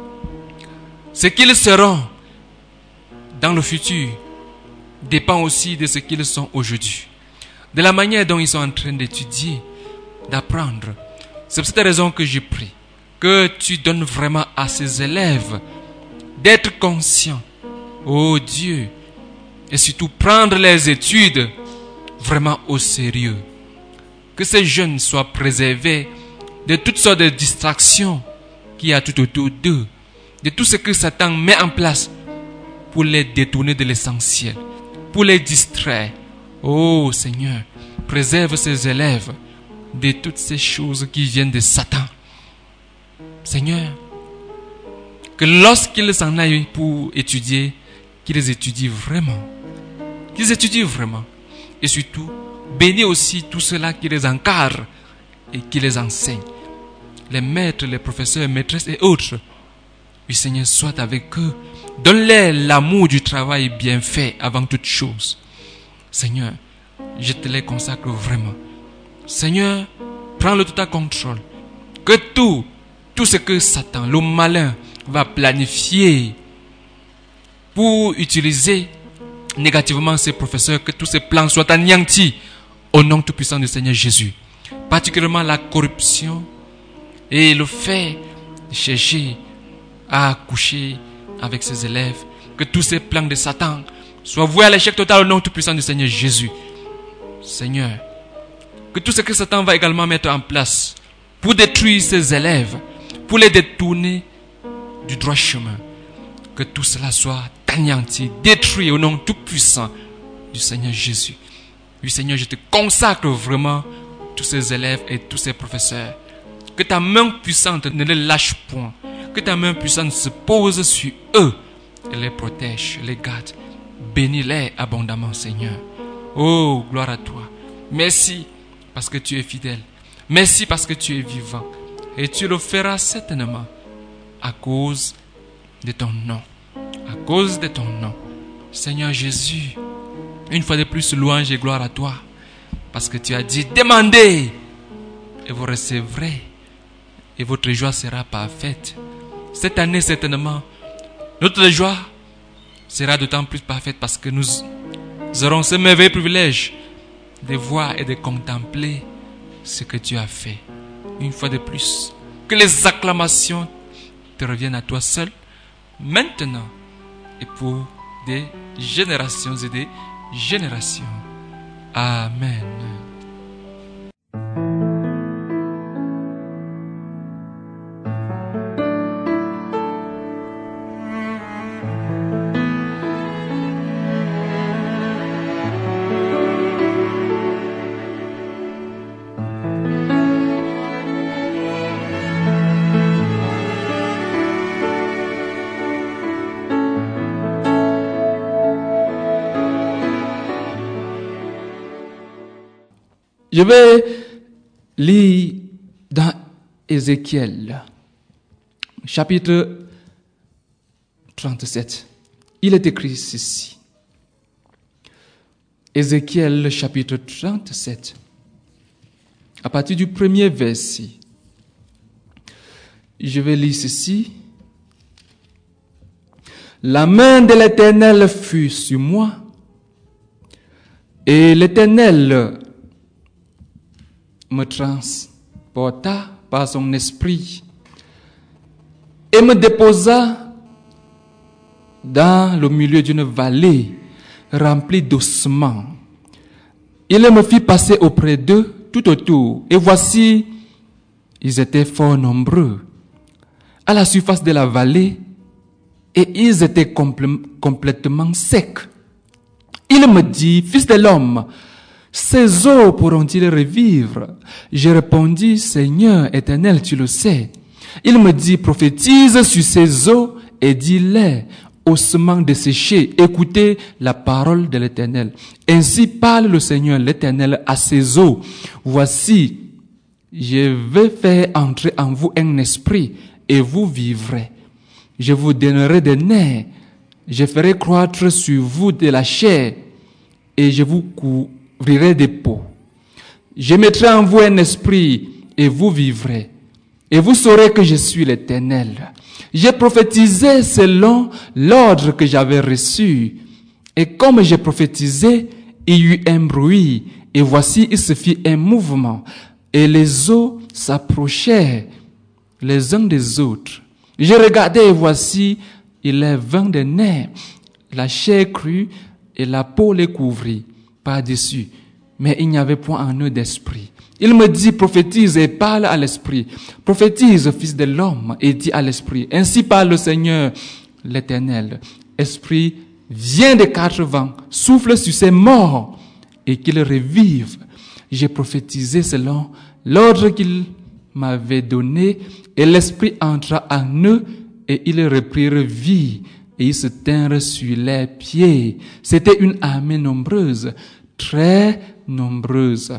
Ce qu'ils seront dans le futur dépend aussi de ce qu'ils sont aujourd'hui, de la manière dont ils sont en train d'étudier, d'apprendre. C'est pour cette raison que je prie que tu donnes vraiment à ces élèves d'être conscients, oh Dieu, et surtout prendre les études vraiment au sérieux. Que ces jeunes soient préservés de toutes sortes de distractions qu'il y a tout autour d'eux, de tout ce que Satan met en place pour les détourner de l'essentiel, pour les distraire. Oh Seigneur, préserve ces élèves de toutes ces choses qui viennent de Satan. Seigneur, que lorsqu'ils s'en aillent pour étudier, qu'ils étudient vraiment. Qu'ils étudient vraiment. Et surtout, bénis aussi tous ceux-là qui les encadrent et qui les enseignent. Les maîtres, les professeurs, maîtresses et autres. Oui, Seigneur, sois avec eux. Donne-leur l'amour du travail bien fait avant toute chose. Seigneur, je te les consacre vraiment. Seigneur, prends le total contrôle. Que tout, tout ce que Satan, le malin, va planifier pour utiliser négativement ces professeurs, que tous ces plans soient anéantis au nom tout-puissant du Seigneur Jésus. Particulièrement la corruption et le fait de chercher à coucher avec ses élèves, que tous ces plans de Satan soient voués à l'échec total au nom tout-puissant du Seigneur Jésus. Seigneur, que tout ce que Satan va également mettre en place pour détruire ses élèves, pour les détourner du droit chemin, que tout cela soit anéanti, détruit au nom tout-puissant du Seigneur Jésus. Oui, Seigneur, je te consacre vraiment tous ces élèves et tous ces professeurs. Que ta main puissante ne les lâche point. Que ta main puissante se pose sur eux et les protège, les garde. Bénis-les abondamment, Seigneur. Oh, gloire à toi. Merci parce que tu es fidèle. Merci parce que tu es vivant. Et tu le feras certainement à cause de ton nom. À cause de ton nom. Seigneur Jésus, une fois de plus, louange et gloire à toi. Parce que tu as dit, demandez et vous recevrez. Et votre joie sera parfaite. Cette année, certainement, notre joie sera d'autant plus parfaite parce que nous aurons ce merveilleux privilège de voir et de contempler ce que tu as fait. Une fois de plus, que les acclamations te reviennent à toi seul, maintenant et pour des générations et des générations. Amen. Je vais lire dans Ézéchiel, chapitre trente-sept. Il est écrit ceci. Ézéchiel, chapitre trente-sept. À partir du premier verset. Je vais lire ceci. La main de l'Éternel fut sur moi, et l'Éternel me transporta par son esprit et me déposa dans le milieu d'une vallée remplie d'ossements. Il me fit passer auprès d'eux tout autour, et voici, ils étaient fort nombreux à la surface de la vallée, et ils étaient complè- complètement secs. Il me dit, fils de l'homme, ces eaux pourront-ils revivre? J'ai répondu, Seigneur éternel, tu le sais. Il me dit, prophétise sur ces eaux et dis-les, ossements desséchés, écoutez la parole de l'Éternel. Ainsi parle le Seigneur l'Éternel à ces eaux. Voici, je vais faire entrer en vous un esprit et vous vivrez. Je vous donnerai des nerfs, je ferai croître sur vous de la chair et je vous couvrirai des peaux. Je mettrai en vous un esprit et vous vivrez. Et vous saurez que je suis l'Éternel. J'ai prophétisé selon l'ordre que j'avais reçu. Et comme j'ai prophétisé, il y eut un bruit. Et voici, il se fit un mouvement. Et les eaux s'approchèrent les uns des autres. J'ai regardé et voici, il est vint des nerfs. La chair crue et la peau les couvrit par-dessus. Mais il n'y avait point en eux d'esprit. Il me dit, prophétise et parle à l'esprit. Prophétise, fils de l'homme, et dis à l'esprit. Ainsi parle le Seigneur, l'Éternel. Esprit, viens des quatre vents, souffle sur ces morts, et qu'ils revivent. J'ai prophétisé selon l'ordre qu'il m'avait donné, et l'Esprit entra en eux, et ils reprirent vie, et ils se tinrent sur les pieds. C'était une armée nombreuse, très nombreuse.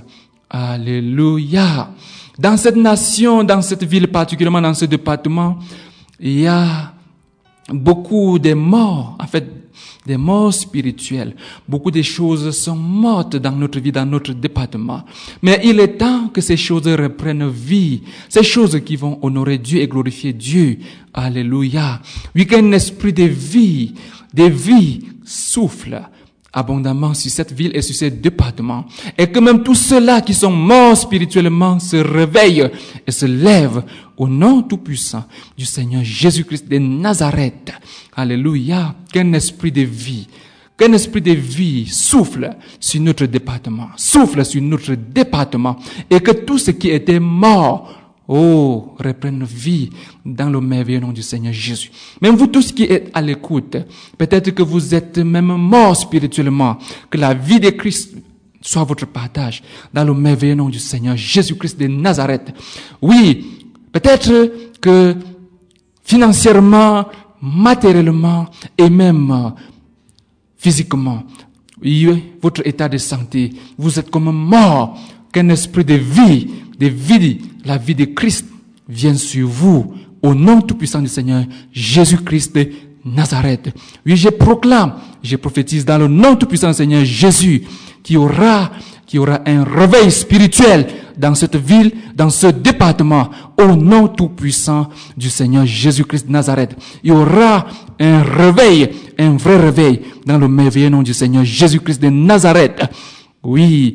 Alléluia. Dans cette nation, dans cette ville, particulièrement dans ce département, il y a beaucoup de morts, en fait, des morts spirituelles. Beaucoup de choses sont mortes dans notre vie, dans notre département. Mais il est temps que ces choses reprennent vie. Ces choses qui vont honorer Dieu et glorifier Dieu. Alléluia. Oui, qu'un esprit de vie, de vie souffle abondamment sur cette ville et sur ces départements. Et que même tous ceux-là qui sont morts spirituellement se réveillent et se lèvent au nom tout-puissant du Seigneur Jésus-Christ de Nazareth. Alléluia. Qu'un esprit de vie, qu'un esprit de vie souffle sur notre département, souffle sur notre département, et que tout ce qui était mort, oh, reprenne vie dans le merveilleux nom du Seigneur Jésus. Même vous tous qui êtes à l'écoute, peut-être que vous êtes même morts spirituellement, que la vie de Christ soit votre partage dans le merveilleux nom du Seigneur Jésus-Christ de Nazareth. Oui, peut-être que financièrement, matériellement et même physiquement, oui, votre état de santé, vous êtes comme mort, qu'un esprit de vie, de vie, la vie de Christ vienne sur vous, au nom tout-puissant du Seigneur Jésus-Christ de Nazareth. Oui, je proclame, je prophétise dans le nom tout-puissant du Seigneur Jésus, qu'il y aura, qu'il y aura un réveil spirituel dans cette ville, dans ce département, au nom tout-puissant du Seigneur Jésus-Christ de Nazareth. Il y aura un réveil, un vrai réveil, dans le merveilleux nom du Seigneur Jésus-Christ de Nazareth. Oui,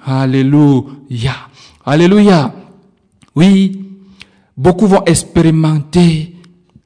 alléluia, alléluia. Oui, beaucoup vont expérimenter,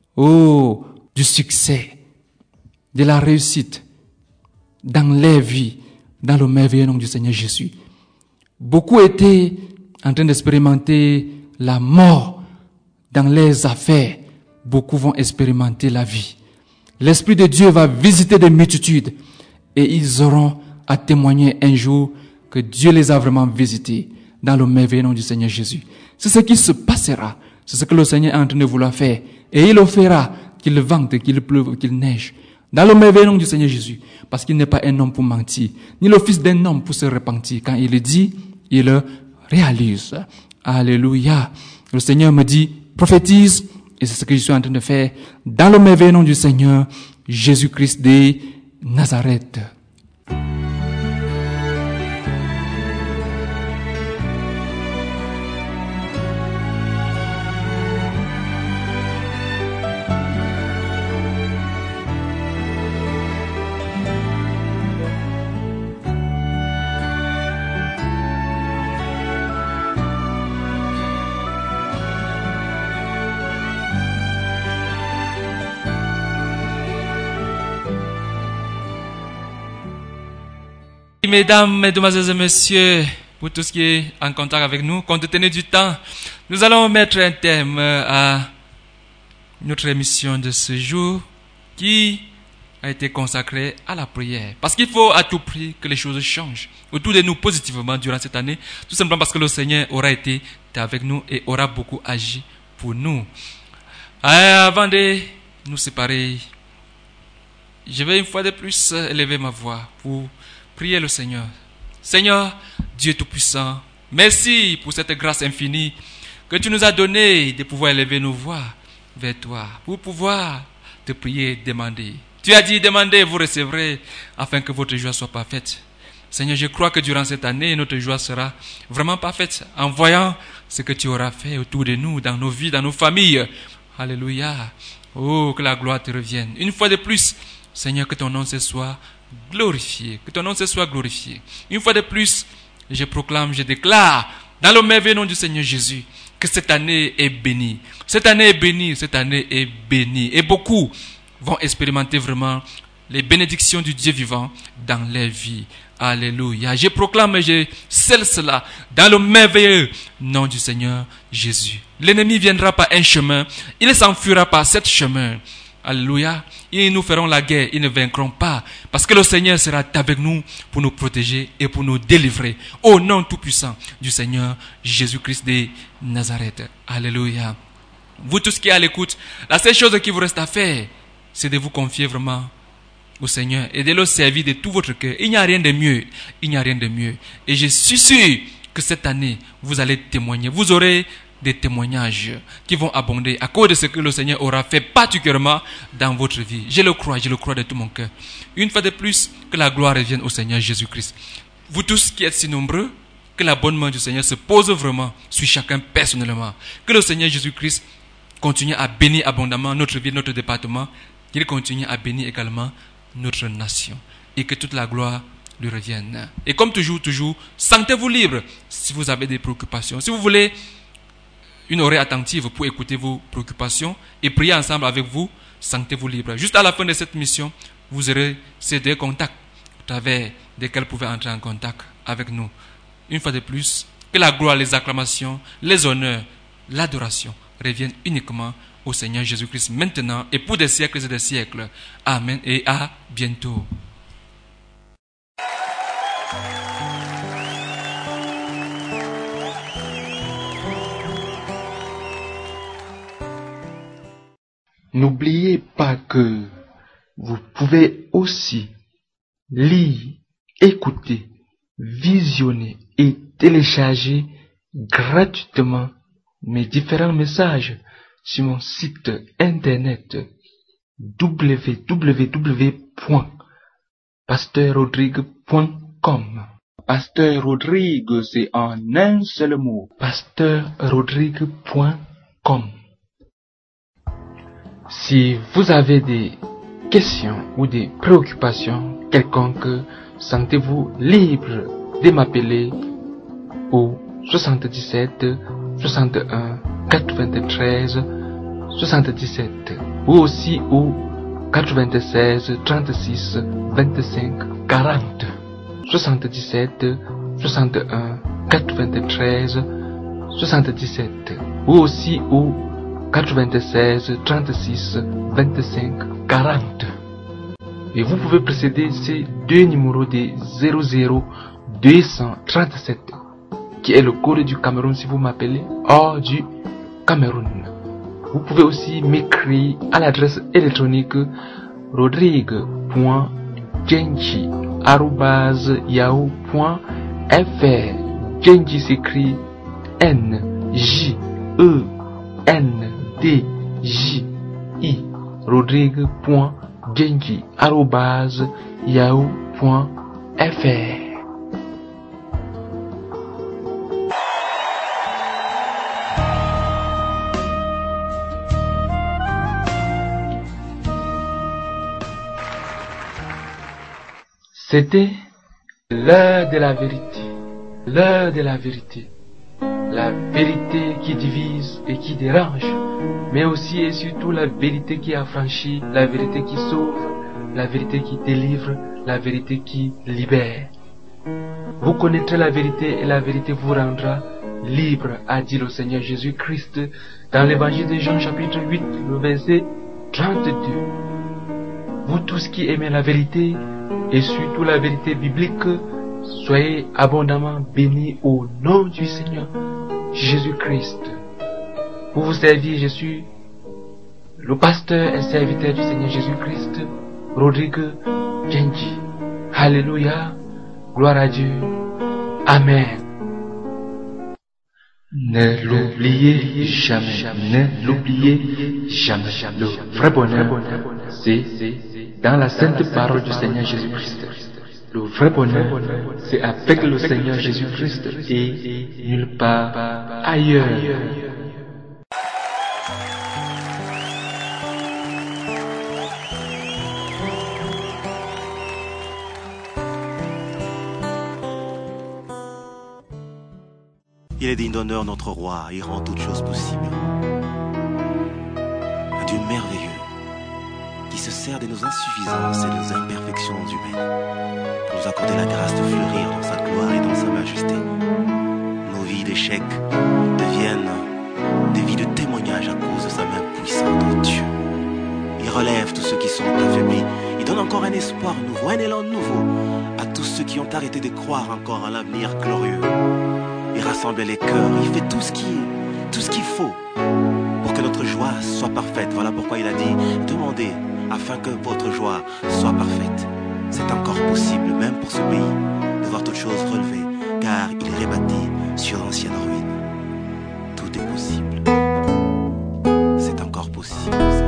oh, du succès, de la réussite dans leur vie, dans le merveilleux nom du Seigneur Jésus. Beaucoup étaient en train d'expérimenter la mort dans leurs affaires. Beaucoup vont expérimenter la vie. L'Esprit de Dieu va visiter des multitudes et ils auront à témoigner un jour que Dieu les a vraiment visités dans le merveilleux nom du Seigneur Jésus. C'est ce qui se passera. C'est ce que le Seigneur est en train de vouloir faire. Et il le fera, qu'il vente, qu'il pleuve, qu'il neige. Dans le merveilleux nom du Seigneur Jésus. Parce qu'il n'est pas un homme pour mentir, ni le fils d'un homme pour se repentir. Quand il le dit, il le réalise. Alléluia. Le Seigneur me dit, prophétise, et c'est ce que je suis en train de faire, dans le merveilleux nom du Seigneur Jésus-Christ de Nazareth. Mesdames, mesdemoiselles et messieurs, pour tout ce qui est en contact avec nous, compte tenu du temps, nous allons mettre un thème à notre émission de ce jour qui a été consacrée à la prière. Parce qu'il faut à tout prix que les choses changent autour de nous positivement durant cette année, tout simplement parce que le Seigneur aura été avec nous et aura beaucoup agi pour nous. Avant de nous séparer, je vais une fois de plus élever ma voix pour priez le Seigneur. Seigneur, Dieu Tout-Puissant, merci pour cette grâce infinie que tu nous as donnée de pouvoir élever nos voix vers toi, pour pouvoir te prier, demander. Tu as dit, demandez, vous recevrez, afin que votre joie soit parfaite. Seigneur, je crois que durant cette année, notre joie sera vraiment parfaite, en voyant ce que tu auras fait autour de nous, dans nos vies, dans nos familles. Alléluia. Oh, que la gloire te revienne. Une fois de plus, Seigneur, que ton nom se soit glorifié, que ton nom se soit glorifié. Une fois de plus, je proclame, je déclare, dans le merveilleux nom du Seigneur Jésus, que cette année est bénie. Cette année est bénie, cette année est bénie. Et beaucoup vont expérimenter vraiment les bénédictions du Dieu vivant dans leur vie. Alléluia. Je proclame et je scelle cela dans le merveilleux nom du Seigneur Jésus. L'ennemi viendra par un chemin, il s'enfuira par sept chemins. Alléluia. Ils nous feront la guerre, ils ne vaincront pas. Parce que le Seigneur sera avec nous pour nous protéger et pour nous délivrer. Au nom tout-puissant du Seigneur Jésus-Christ de Nazareth. Alléluia. Vous tous qui êtes à l'écoute, la seule chose qui vous reste à faire, c'est de vous confier vraiment au Seigneur et de le servir de tout votre cœur. Il n'y a rien de mieux. Il n'y a rien de mieux. Et je suis sûr que cette année, vous allez témoigner. Vous aurez des témoignages qui vont abonder à cause de ce que le Seigneur aura fait particulièrement dans votre vie. Je le crois, je le crois de tout mon cœur. Une fois de plus, que la gloire revienne au Seigneur Jésus-Christ. Vous tous qui êtes si nombreux, que la bonne main du Seigneur se pose vraiment sur chacun personnellement. Que le Seigneur Jésus-Christ continue à bénir abondamment notre vie, notre département. Qu'il continue à bénir également notre nation. Et que toute la gloire lui revienne. Et comme toujours, toujours, sentez-vous libre si vous avez des préoccupations. Si vous voulez une oreille attentive pour écouter vos préoccupations et prier ensemble avec vous, sentez-vous libre. Juste à la fin de cette mission, vous aurez ces deux contacts au travers desquels vous pouvez entrer en contact avec nous. Une fois de plus, que la gloire, les acclamations, les honneurs, l'adoration reviennent uniquement au Seigneur Jésus-Christ maintenant et pour des siècles et des siècles. Amen et à bientôt. N'oubliez pas que vous pouvez aussi lire, écouter, visionner et télécharger gratuitement mes différents messages sur mon site internet w w w point pasteur rodrigue point com. Pasteur Rodrigue, c'est en un seul mot. pasteur rodrigue point com. Si vous avez des questions ou des préoccupations quelconques, sentez-vous libre de m'appeler au soixante-dix-sept soixante-et-un quatre-vingt-treize soixante-dix-sept ou aussi au quatre-vingt-seize trente-six vingt-cinq quarante. soixante-dix-sept soixante-et-un quatre-vingt-treize soixante-dix-sept ou aussi au quatre-vingt-seize trente-six vingt-cinq quarante. Et vous pouvez précéder ces deux numéros de zéro zéro deux cent trente-sept qui est le code du Cameroun si vous m'appelez hors du Cameroun. Vous pouvez aussi m'écrire à l'adresse électronique rodrigue point djenji arobase yahoo point fr. Djenji s'écrit N J E N D J I. rodrigue point djenji arobase yahoo point fr. C'était l'heure de la vérité, l'heure de la vérité, la vérité qui divise et qui dérange, mais aussi et surtout la vérité qui affranchit, la vérité qui sauve, la vérité qui délivre, la vérité qui libère. Vous connaîtrez la vérité et la vérité vous rendra libre, a dit le Seigneur Jésus-Christ dans l'évangile de Jean chapitre huit, le verset trente-deux. Vous tous qui aimez la vérité, et surtout la vérité biblique, soyez abondamment bénis au nom du Seigneur Jésus-Christ. Pour vous servir, je suis le pasteur et serviteur du Seigneur Jésus-Christ, Rodrigue Djenji. Alléluia, gloire à Dieu, Amen. Ne l'oubliez jamais, ne l'oubliez jamais. Le vrai bonheur, c'est dans la sainte parole du Seigneur Jésus-Christ. Le vrai bonheur, c'est avec le Seigneur Jésus-Christ et nulle part ailleurs. Il est digne d'honneur notre roi, il rend toutes choses possibles. Un Dieu merveilleux qui se sert de nos insuffisances et de nos imperfections humaines pour nous accorder la grâce de fleurir dans sa gloire et dans sa majesté. Nos vies d'échecs deviennent des vies de témoignage à cause de sa main puissante, oh Dieu. Il relève tous ceux qui sont affaiblis. Il donne encore un espoir nouveau, un élan nouveau à tous ceux qui ont arrêté de croire encore à l'avenir glorieux. Il rassemble les cœurs, il fait tout ce qui, tout ce qu'il faut pour que notre joie soit parfaite. Voilà pourquoi il a dit, demandez afin que votre joie soit parfaite. C'est encore possible, même pour ce pays, de voir toutes choses relevées, car il est rebâti sur l'ancienne ruine. Tout est possible. C'est encore possible.